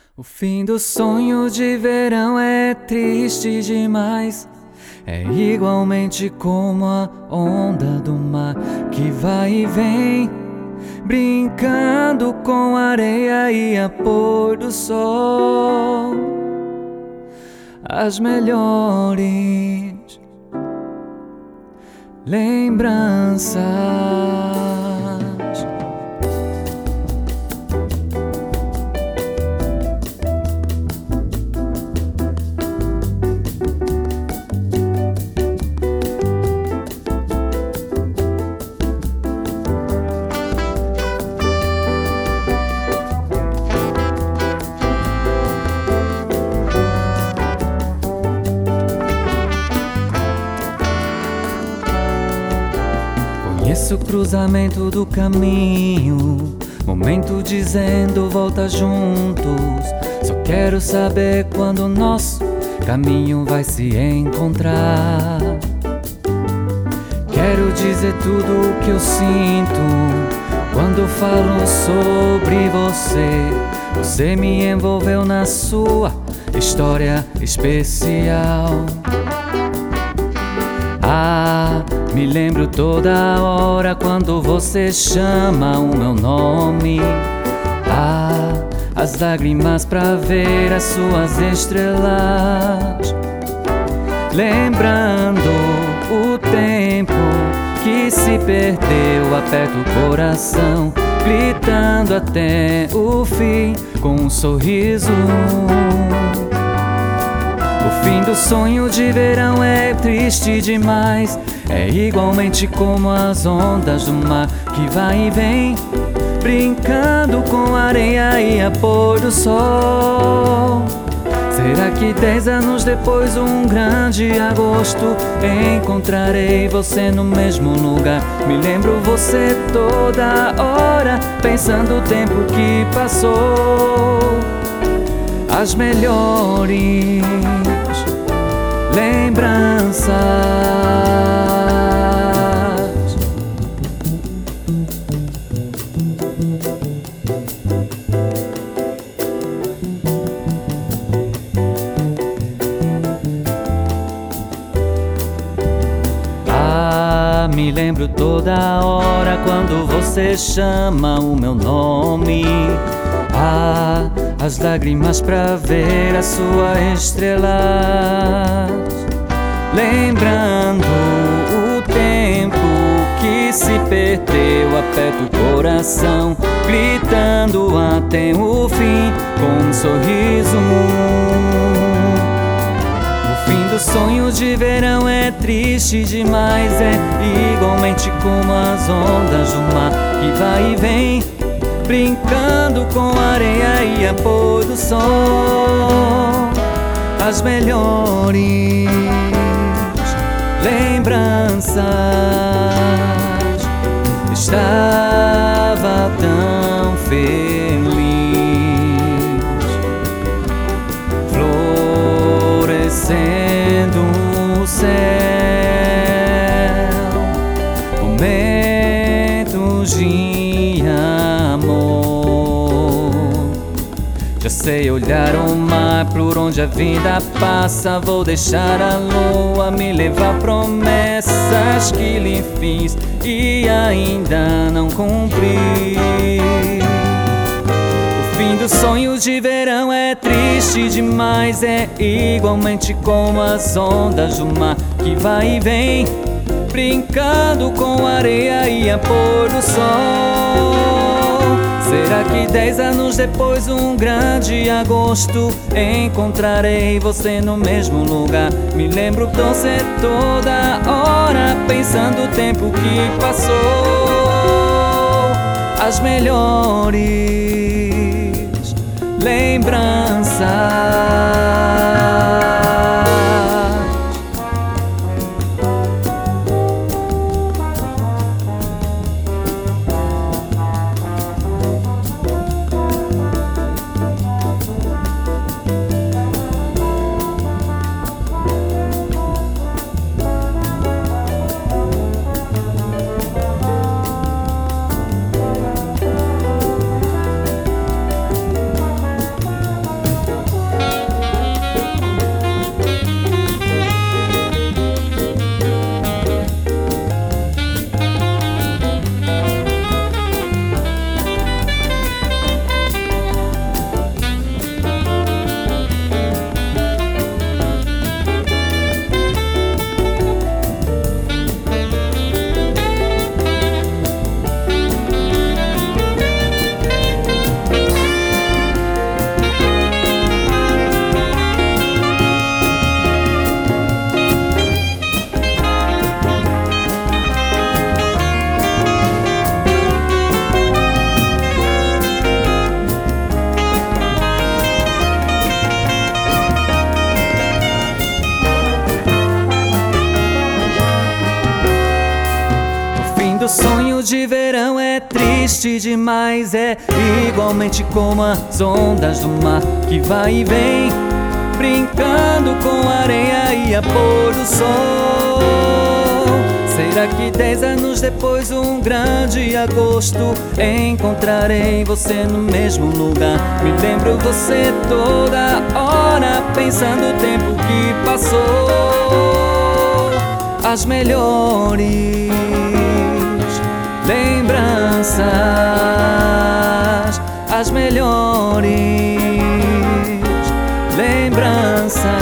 O fim do sonho de verão é triste demais. É igualmente como a onda do mar que vai e vem, brincando com areia e a pôr do sol. As melhores lembranças. Conheço o cruzamento do caminho, momento dizendo volta juntos. Só quero saber quando o nosso caminho vai se encontrar. Quero dizer tudo o que eu sinto quando falo sobre você. Você me envolveu na sua história especial. Me lembro toda hora quando você chama o meu nome. As lágrimas pra ver as suas estrelas. Lembrando o tempo que se perdeu, aperto o coração, gritando até o fim com um sorriso. O fim do sonho de verão é triste demais. É igualmente como as ondas do mar que vai e vem, brincando com areia e a pôr do sol. Será que 10 anos depois, um grande agosto, encontrarei você no mesmo lugar? Me lembro você toda hora, pensando o tempo que passou. As melhores lembranças. Me lembro toda hora quando você chama o meu nome. As lágrimas pra ver as suas estrelas. Lembrando o tempo que se perdeu, aperto o coração, gritando até o fim com um sorriso. O fim do sonho de verão é triste demais. É igualmente como as ondas do mar que vai e vem, brincando com areia e a pôr do sol. As melhores lembranças. Estava tão feliz, florescendo o céu, momentos de amor. Já sei olhar o mar por onde a vida passa. Vou deixar a lua me levar promessas que lhe fiz e ainda não cumpri. O fim do sonho de verão é triste demais. É igualmente como as ondas do mar que vai e vem, brincando com areia e a pôr do sol. Será que 10 anos depois, um grande agosto, encontrarei você no mesmo lugar? Me lembro você toda hora, pensando o tempo que passou. As melhores lembranças. de verão é triste demais, é igualmente como as ondas do mar que vai e vem, brincando com a areia e a pôr do sol. Será que 10 anos depois, um grande agosto, encontrarei você no mesmo lugar? Me lembro você toda hora, pensando o tempo que passou. As melhores lembranças, as melhores lembranças.